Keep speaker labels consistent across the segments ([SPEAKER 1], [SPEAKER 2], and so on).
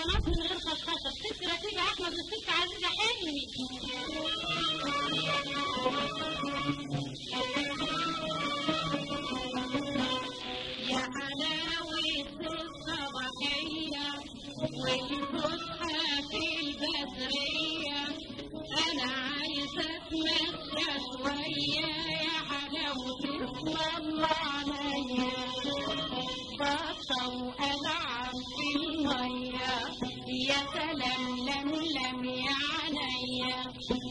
[SPEAKER 1] اسطوانات من غير خشخشه. الست رفيقه احمد والست عزيزه حلمي. يا حلاوه الصباحيه والفسحه في البدريه، انا عايزه اتمشى شويه يا حلاوه اسم الله عليا، بطه والعب في الميه يا سلام لملم يا عينيا.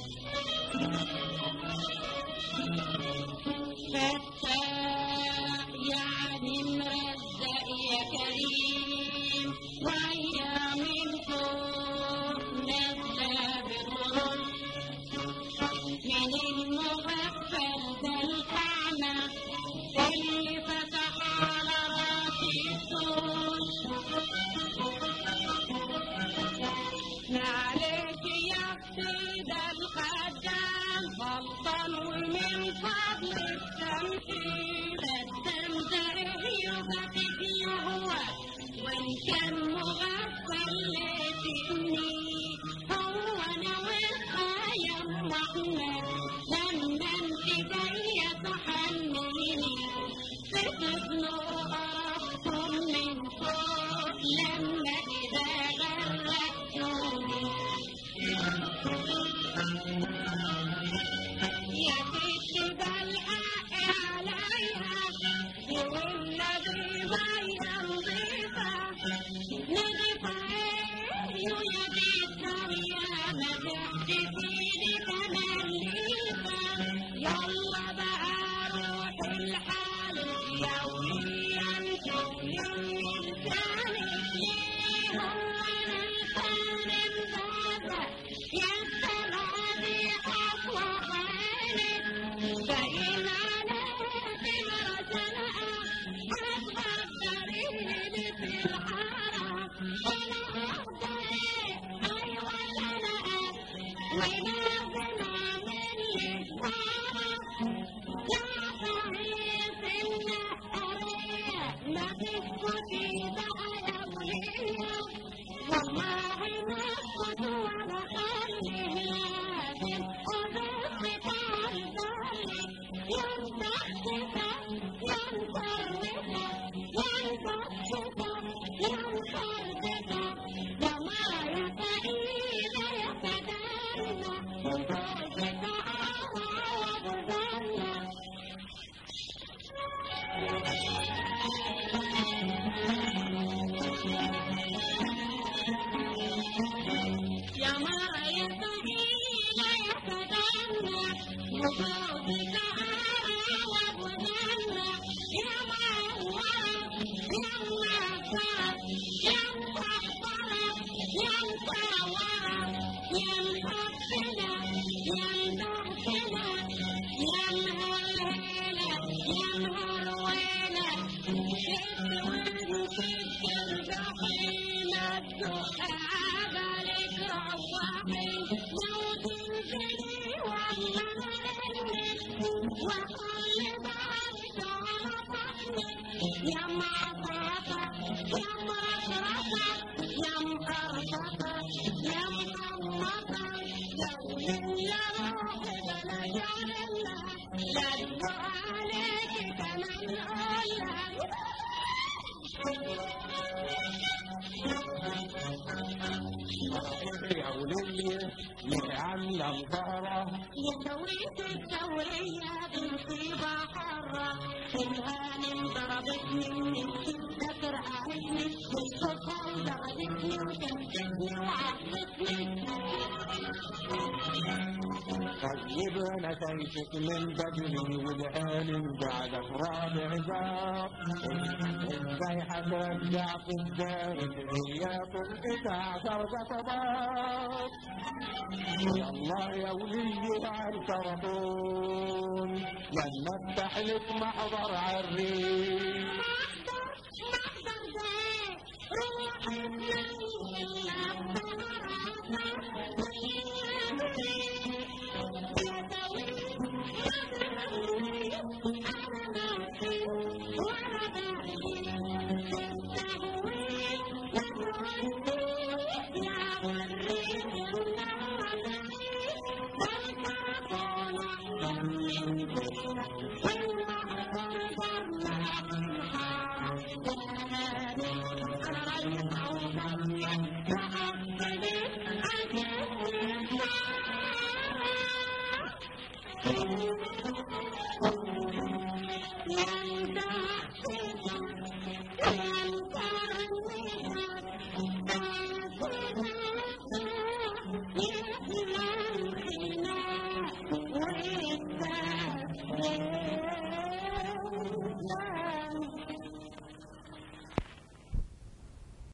[SPEAKER 1] فتاح يعني مرزق يا كريم، ويا من فوق نازله بطرق من المغفل ده الأعمى اللي فتح على راسي الصوت. معلش يا سيدة الخدام غلطان ومن فضلك تمشي، الدم زرقي وبكتي هو وإن كان مغفل لتني، هو أنا والحياة أم أحمد لما انت جاية تحنيني بتبنوا قرفكم من فوق لما إذا غرقتوني. يا ست بالحق عليها والنبي مية نضيفة نضيفة يا بيتنا يا مدحت فيني كمان ليفة. يلا بقى روح الحال يوميا شوفي لسانك ليه هو انا الخالد هذا يا السلامي حصوى عينك باين عليك مرسلة هتغدريني في الحرام. انا اخضري ايوه انا ولازم اعمل لك فرح يا صحيح النقرية ما تسكتي بقى يا ولية، والله ما اسكت ولا خلي لازم اضيفك على ظهرك يا مضحكة يا مفرحة يا مضحكة يا مفرحة يا مايا تقيلة يا سدانة وجوزك عوض ظنة. يا مايا تقيلة يا سدانة وجوزك عوض ظنة. يا معوض يا معصر يا مصحصرة يا مصورة يا مقفلة يا مدخلة يا مهلهلة يا مهرويلة شفت وانت الجحيم الدخان عليك روحي لو تنزلي والله منك وكل بعدك على طحنك يا معطرة يا معطرة يا مقرطة يا مقمطة لو من روحي بلا جعلنا لدوا عليك كمان قولها.
[SPEAKER 2] يا ولية يا عاملة مظهرة
[SPEAKER 1] يا دورية الدورية بمصيبة حرة الهانم ضربتني من الشدة فرقعتني بالصدفة وضربتني وشمتتني وعقدتني.
[SPEAKER 2] طيب انا شايفك من بدري والهانم بعدك رابع زار، ازاي هترجع في الدار غيابك بتاع درجة صباح. يلا يا ولية عالكرتون لما افتح لك محضر عالريف.
[SPEAKER 1] محضر ده روح يا